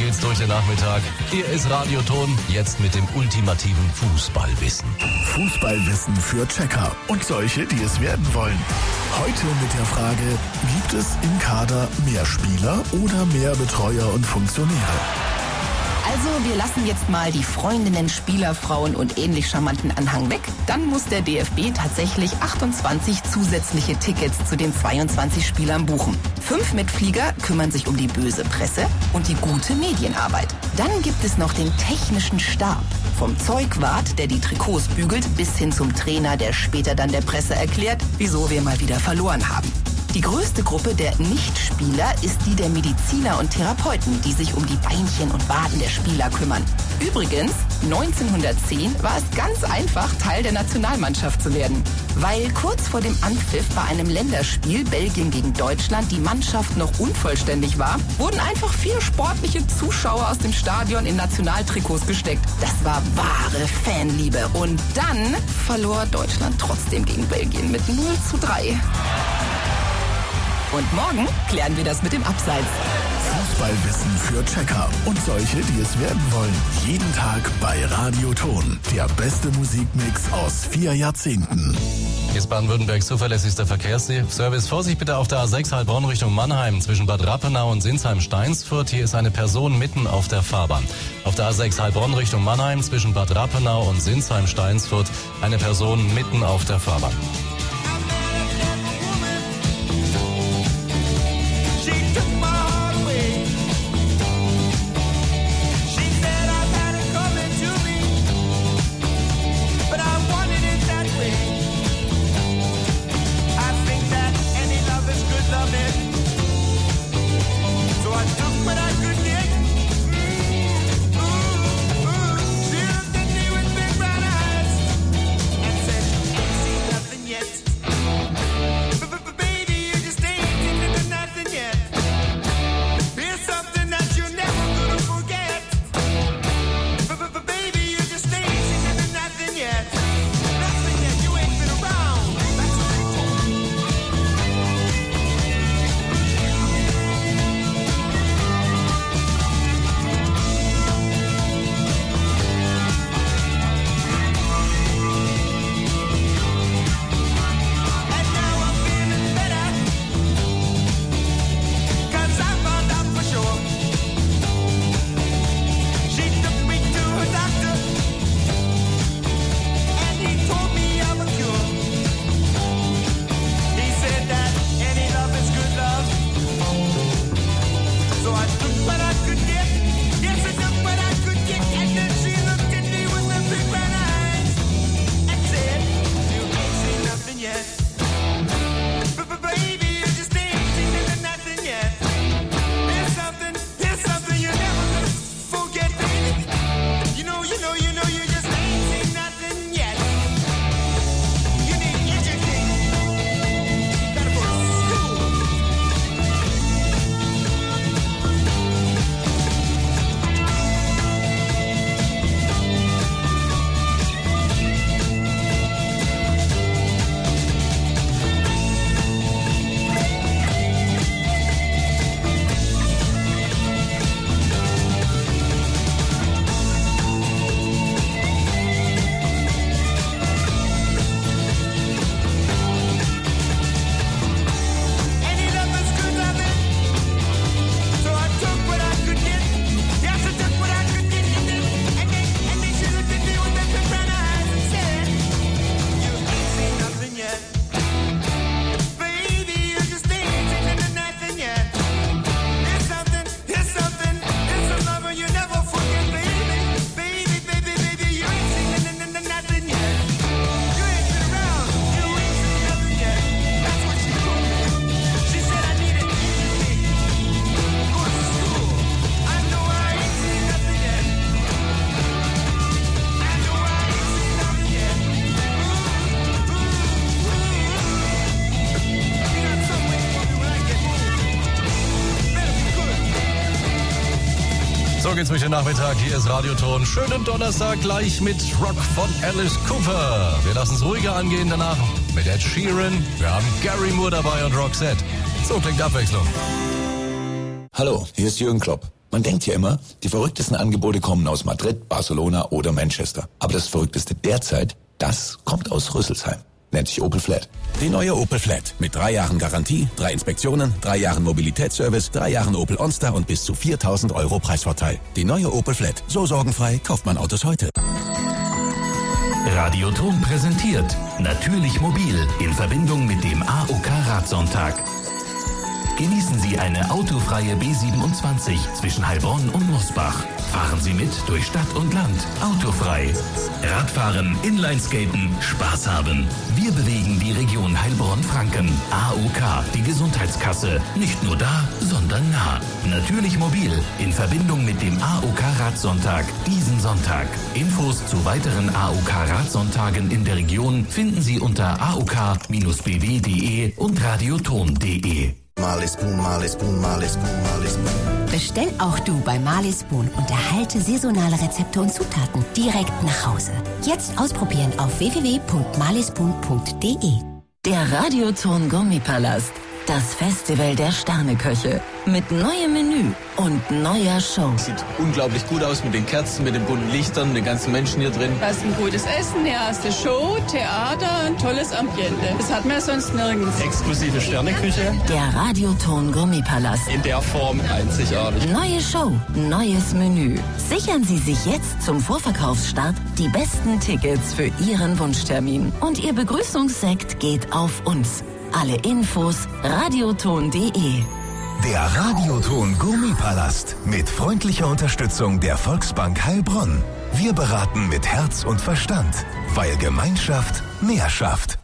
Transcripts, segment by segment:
geht's durch den Nachmittag. Hier ist Radioton, jetzt mit dem ultimativen Fußballwissen. Fußballwissen für Checker und solche, die es werden wollen. Heute mit der Frage, gibt es im Kader mehr Spieler oder mehr Betreuer und Funktionäre? Also, wir lassen jetzt mal die Freundinnen, Spieler, Frauen und ähnlich charmanten Anhang weg. Dann muss der DFB tatsächlich 28 zusätzliche Tickets zu den 22 Spielern buchen. 5 Mitflieger kümmern sich um die böse Presse und die gute Medienarbeit. Dann gibt es noch den technischen Stab. Vom Zeugwart, der die Trikots bügelt, bis hin zum Trainer, der später dann der Presse erklärt, wieso wir mal wieder verloren haben. Die größte Gruppe der Nichtspieler ist die der Mediziner und Therapeuten, die sich um die Beinchen und Waden der Spieler kümmern. Übrigens, 1910 war es ganz einfach, Teil der Nationalmannschaft zu werden. Weil kurz vor dem Anpfiff bei einem Länderspiel Belgien gegen Deutschland die Mannschaft noch unvollständig war, wurden einfach 4 sportliche Zuschauer aus dem Stadion in Nationaltrikots gesteckt. Das war wahre Fanliebe. Und dann verlor Deutschland trotzdem gegen Belgien mit 0:3. Und morgen klären wir das mit dem Abseits. Fußballwissen für Checker und solche, die es werden wollen. Jeden Tag bei Radioton. Der beste Musikmix aus 4 Jahrzehnten. Hier ist Baden-Württembergs zuverlässigster Verkehrsservice. Vorsicht bitte auf der A6 Heilbronn Richtung Mannheim zwischen Bad Rappenau und Sinsheim-Steinsfurt. Hier ist eine Person mitten auf der Fahrbahn. Auf der A6 Heilbronn Richtung Mannheim zwischen Bad Rappenau und Sinsheim-Steinsfurt eine Person mitten auf der Fahrbahn. So geht's mit dem Nachmittag. Hier ist Radioton. Schönen Donnerstag gleich mit Rock von Alice Cooper. Wir lassen es ruhiger angehen danach mit Ed Sheeran. Wir haben Gary Moore dabei und Roxette. So klingt Abwechslung. Hallo, hier ist Jürgen Klopp. Man denkt ja immer, die verrücktesten Angebote kommen aus Madrid, Barcelona oder Manchester. Aber das Verrückteste derzeit, das kommt aus Rüsselsheim. Nennt sich Opel Flat. Die neue Opel Flat mit 3 Jahren Garantie, 3 Inspektionen, 3 Jahren Mobilitätsservice, 3 Jahren Opel OnStar und bis zu 4.000 € Preisvorteil. Die neue Opel Flat. So sorgenfrei kauft man Autos heute. Radioton präsentiert Natürlich Mobil in Verbindung mit dem AOK Radsonntag. Genießen Sie eine autofreie B27 zwischen Heilbronn und Mosbach. Fahren Sie mit durch Stadt und Land. Autofrei. Radfahren, Inlineskaten, Spaß haben. Wir bewegen die Region Heilbronn-Franken. AOK, die Gesundheitskasse. Nicht nur da, sondern nah. Natürlich mobil in Verbindung mit dem AOK Radsonntag diesen Sonntag. Infos zu weiteren AOK Radsonntagen in der Region finden Sie unter aok-bw.de und radioton.de. Marley Spoon. Bestell auch du bei Marley Spoon und erhalte saisonale Rezepte und Zutaten direkt nach Hause. Jetzt ausprobieren auf www.marleyspoon.de. Der Radioton Gummipalast. Das Festival der Sterneköche. Mit neuem Menü und neuer Show. Sieht unglaublich gut aus mit den Kerzen, mit den bunten Lichtern, den ganzen Menschen hier drin. Da ist ein gutes Essen, eine erste Show, Theater, ein tolles Ambiente. Das hat man sonst nirgends. Exklusive Sterneküche. Der Radioton Gummipalast. In der Form einzigartig. Neue Show, neues Menü. Sichern Sie sich jetzt zum Vorverkaufsstart die besten Tickets für Ihren Wunschtermin. Und Ihr Begrüßungssekt geht auf uns. Alle Infos radioton.de. Der Radioton Gummipalast mit freundlicher Unterstützung der Volksbank Heilbronn. Wir beraten mit Herz und Verstand, weil Gemeinschaft mehr schafft.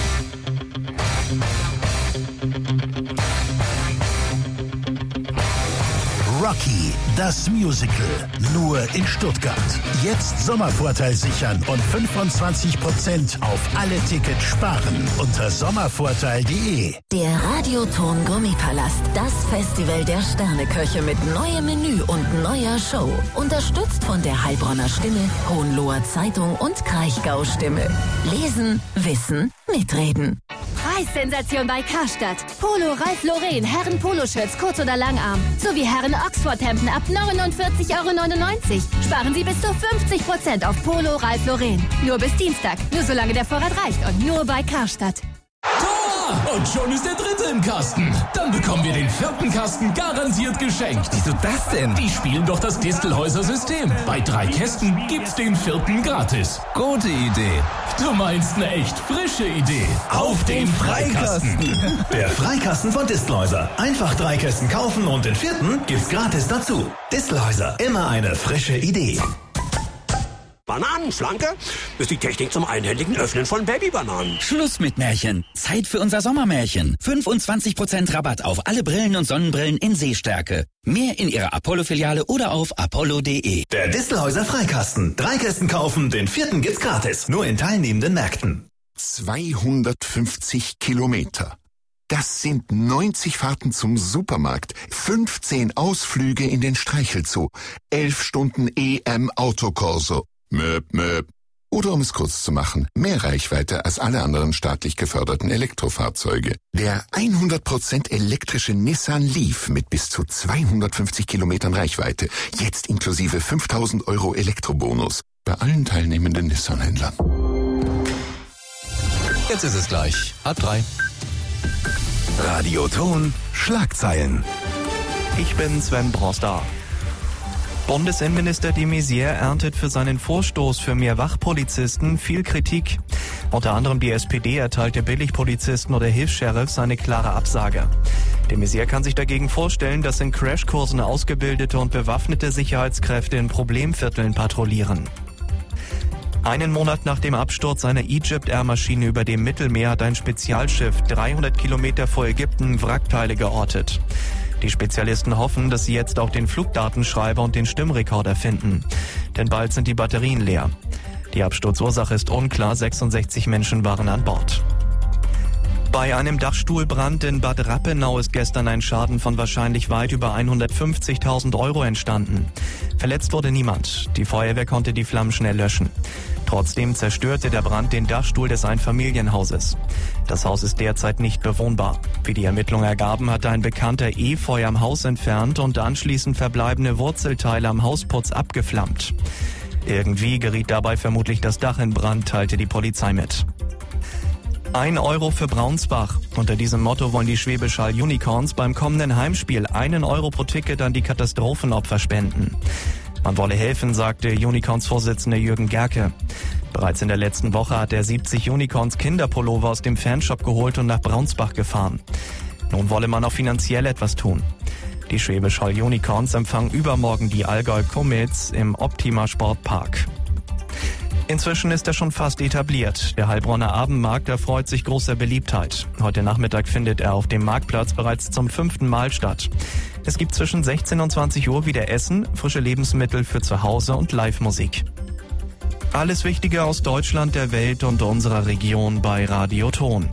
Rocky, das Musical, nur in Stuttgart. Jetzt Sommervorteil sichern und 25% auf alle Tickets sparen unter sommervorteil.de. Der Radioton Gummipalast, das Festival der Sterneköche mit neuem Menü und neuer Show. Unterstützt von der Heilbronner Stimme, Hohenloher Zeitung und Kraichgau Stimme. Lesen, wissen, mitreden. Preissensation bei Karstadt. Polo Ralph Lauren, Herren Poloshirts, kurz oder Langarm. Sowie Herren Oxford-Hemden ab 49,99 €. Sparen Sie bis zu 50% auf Polo Ralph Lauren. Nur bis Dienstag. Nur solange der Vorrat reicht und nur bei Karstadt. Tor! Und schon ist der 3. im Kasten. Dann bekommen wir den 4. Kasten garantiert geschenkt. Wieso das denn? Die spielen doch das Distelhäuser System. Bei 3 Kästen gibt's den 4. gratis. Gute Idee. Du meinst eine echt frische Idee. Auf den Freikasten. Der Freikasten von Distelhäuser. Einfach 3 Kästen kaufen und den 4. gibt's gratis dazu. Distelhäuser, immer eine frische Idee. Bananenflanke ist die Technik zum einhändigen Öffnen von Babybananen. Schluss mit Märchen. Zeit für unser Sommermärchen. 25% Rabatt auf alle Brillen und Sonnenbrillen in Sehstärke. Mehr in Ihrer Apollo-Filiale oder auf apollo.de. Der Distelhäuser Freikasten. 3 Kästen kaufen, den 4. gibt's gratis. Nur in teilnehmenden Märkten. 250 Kilometer. Das sind 90 Fahrten zum Supermarkt, 15 Ausflüge in den Streichelzoo, 11 Stunden EM-Autokorso. Möp, möp. Oder um es kurz zu machen, mehr Reichweite als alle anderen staatlich geförderten Elektrofahrzeuge. Der 100% elektrische Nissan Leaf mit bis zu 250 Kilometern Reichweite. Jetzt inklusive 5.000 € Elektrobonus. Bei allen teilnehmenden Nissan-Händlern. Jetzt ist es gleich 2:30. Radioton Schlagzeilen. Ich bin Sven Broster. Bundesinnenminister de Maizière erntet für seinen Vorstoß für mehr Wachpolizisten viel Kritik. Unter anderem die SPD erteilte Billigpolizisten oder Hilfs-Sheriffs eine klare Absage. De Maizière kann sich dagegen vorstellen, dass in Crashkursen ausgebildete und bewaffnete Sicherheitskräfte in Problemvierteln patrouillieren. Einen Monat nach dem Absturz einer Egypt-Air-Maschine über dem Mittelmeer hat ein Spezialschiff 300 Kilometer vor Ägypten Wrackteile geortet. Die Spezialisten hoffen, dass sie jetzt auch den Flugdatenschreiber und den Stimmrekorder finden. Denn bald sind die Batterien leer. Die Absturzursache ist unklar, 66 Menschen waren an Bord. Bei einem Dachstuhlbrand in Bad Rappenau ist gestern ein Schaden von wahrscheinlich weit über 150.000 Euro entstanden. Verletzt wurde niemand. Die Feuerwehr konnte die Flammen schnell löschen. Trotzdem zerstörte der Brand den Dachstuhl des Einfamilienhauses. Das Haus ist derzeit nicht bewohnbar. Wie die Ermittlungen ergaben, hatte ein Bekannter Efeu am Haus entfernt und anschließend verbleibende Wurzelteile am Hausputz abgeflammt. Irgendwie geriet dabei vermutlich das Dach in Brand, teilte die Polizei mit. 1 Euro für Braunsbach. Unter diesem Motto wollen die Schwäbisch Hall Unicorns beim kommenden Heimspiel 1 Euro pro Ticket an die Katastrophenopfer spenden. Man wolle helfen, sagte Unicorns-Vorsitzender Jürgen Gerke. Bereits in der letzten Woche hat er 70 Unicorns Kinderpullover aus dem Fanshop geholt und nach Braunsbach gefahren. Nun wolle man auch finanziell etwas tun. Die Schwäbisch Hall Unicorns empfangen übermorgen die Allgäu Comets im Optima Sportpark. Inzwischen ist er schon fast etabliert. Der Heilbronner Abendmarkt erfreut sich großer Beliebtheit. Heute Nachmittag findet er auf dem Marktplatz bereits zum 5. Mal statt. Es gibt zwischen 16 und 20 Uhr wieder Essen, frische Lebensmittel für zu Hause und Live-Musik. Alles Wichtige aus Deutschland, der Welt und unserer Region bei Radio Ton.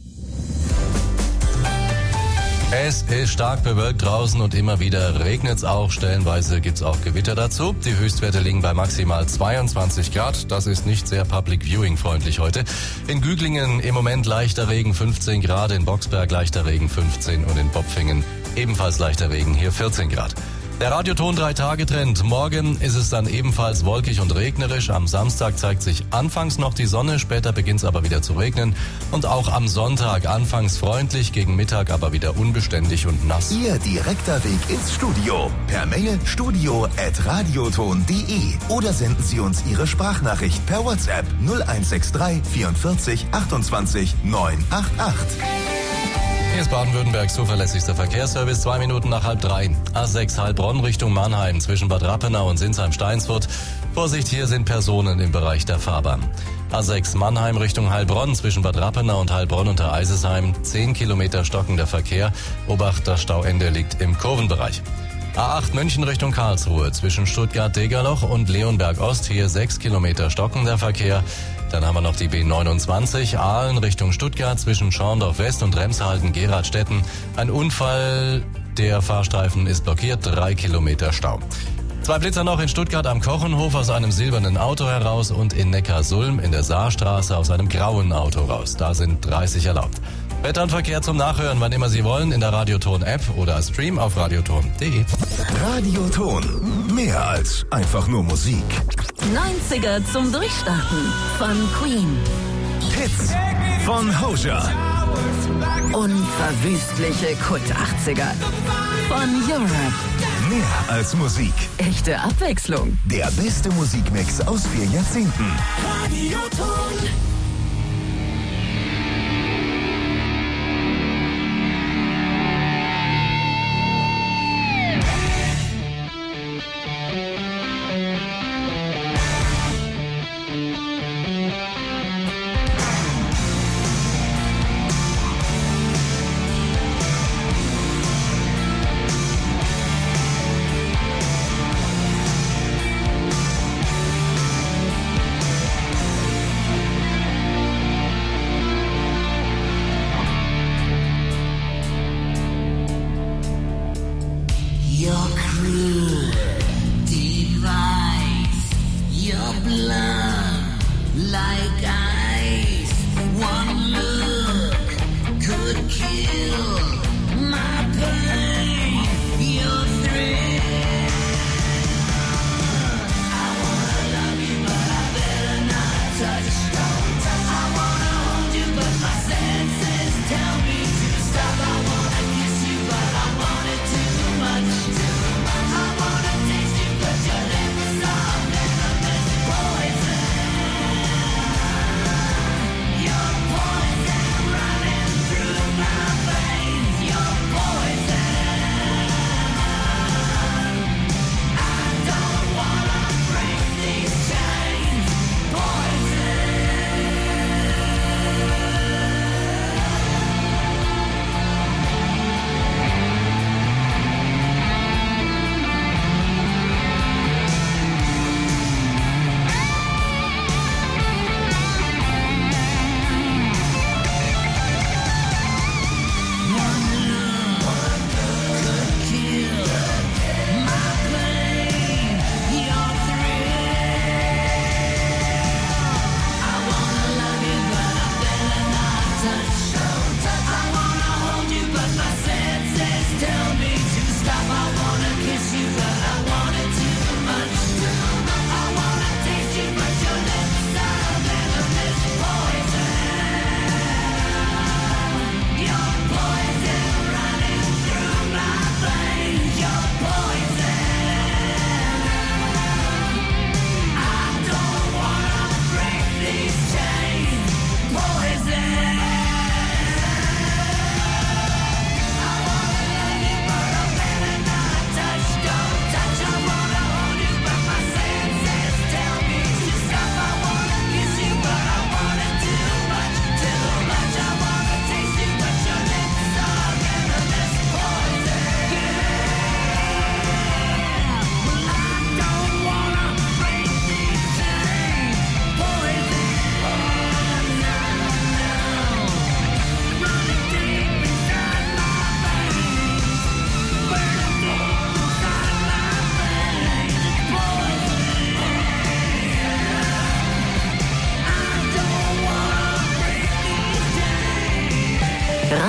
Es ist stark bewölkt draußen und immer wieder regnet's auch. Stellenweise gibt's auch Gewitter dazu. Die Höchstwerte liegen bei maximal 22 Grad. Das ist nicht sehr Public Viewing freundlich heute. In Güglingen im Moment leichter Regen 15 Grad, in Boxberg leichter Regen 15 und in Bopfingen ebenfalls leichter Regen, hier 14 Grad. Der Radioton 3-Tage-Trend. Morgen ist es dann ebenfalls wolkig und regnerisch. Am Samstag zeigt sich anfangs noch die Sonne, später beginnt es aber wieder zu regnen. Und auch am Sonntag anfangs freundlich, gegen Mittag aber wieder unbeständig und nass. Ihr direkter Weg ins Studio. Per Mail studio@radioton.de oder senden Sie uns Ihre Sprachnachricht per WhatsApp 0163 44 28 988. Hier ist Baden-Württembergs zuverlässigster Verkehrsservice, 2 Minuten nach 2:30. A6 Heilbronn Richtung Mannheim zwischen Bad Rappenau und Sinsheim-Steinsfurt. Vorsicht, hier sind Personen im Bereich der Fahrbahn. A6 Mannheim Richtung Heilbronn zwischen Bad Rappenau und Heilbronn unter Eisesheim. 10 Kilometer stockender Verkehr. Obacht, das Stauende liegt im Kurvenbereich. A8 München Richtung Karlsruhe zwischen Stuttgart-Degerloch und Leonberg-Ost. Hier 6 Kilometer stockender Verkehr. Dann haben wir noch die B29 Aalen Richtung Stuttgart zwischen Schorndorf-West und Remshalden-Geradstetten. Ein Unfall, der Fahrstreifen ist blockiert, 3 Kilometer Stau. 2 Blitzer noch in Stuttgart am Kochenhof aus einem silbernen Auto heraus und in Neckarsulm in der Saarstraße aus einem grauen Auto raus. Da sind 30 erlaubt. Wetter und Verkehr zum Nachhören, wann immer Sie wollen, in der Radioton-App oder als Stream auf radioton.de. Radioton. Mehr als einfach nur Musik. 90er zum Durchstarten von Queen. Hits von Hozier. Unverwüstliche Kult-80er von Europe. Mehr als Musik. Echte Abwechslung. Der beste Musikmix aus 4 Jahrzehnten. Radioton.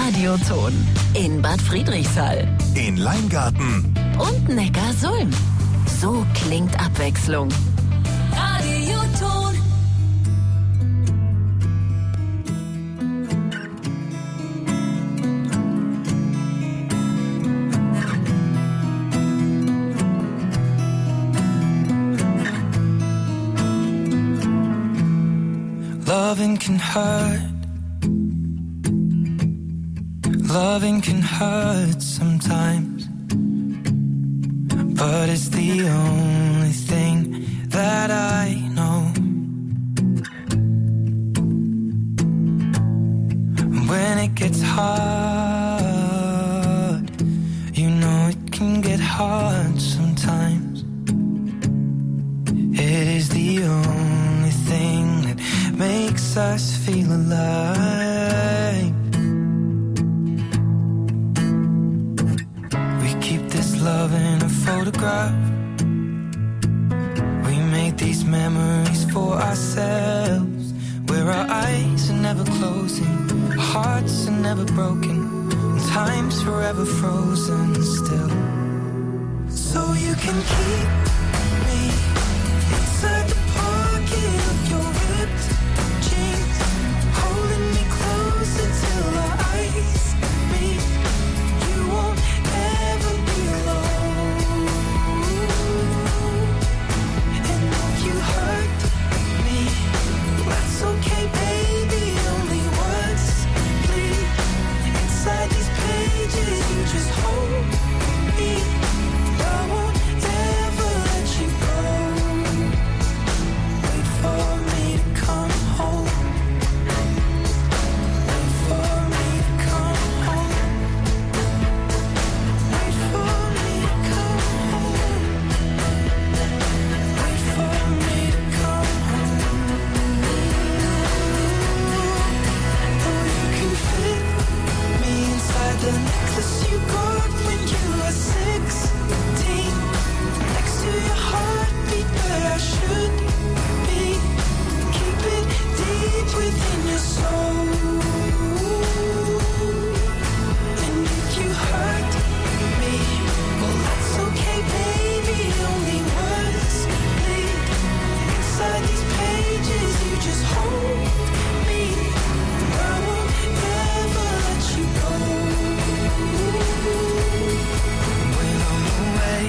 Radioton. In Bad Friedrichshall. In Leingarten. Und Neckarsulm. So klingt Abwechslung. Radioton. Loving can hurt. Loving can hurt sometimes, but it's the only thing that I know. When it gets hard, you know it can get hard sometimes. It is the only thing that makes us feel alive. We keep this love in a photograph. We make these memories for ourselves, where our eyes are never closing, our hearts are never broken, and time's forever frozen still. So you can keep me inside the pocket of your ripped jeans, holding me closer till our eyes meet. You won't ever be alone. And if you hurt me, that's okay, baby. Only words bleed inside these pages. You just hold me. I won't ever let you go. Wait for me to come home. Wait for me to come home. Wait for me to come home. Wait for me to come home. Oh, you can fit me inside the necklace you got when you were 16, next to your heartbeat where I should be. Keep it deep within your soul. And if you hurt me, well, that's okay, baby. Only words bleed inside these pages. You just hold me. I won't ever let you go. When I'm away,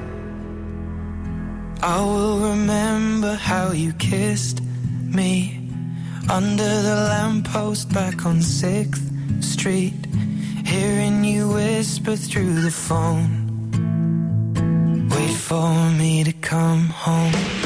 I will remember how you kissed me under the lamppost back on 6th Street, hearing you whisper through the phone. Wait for me to come home.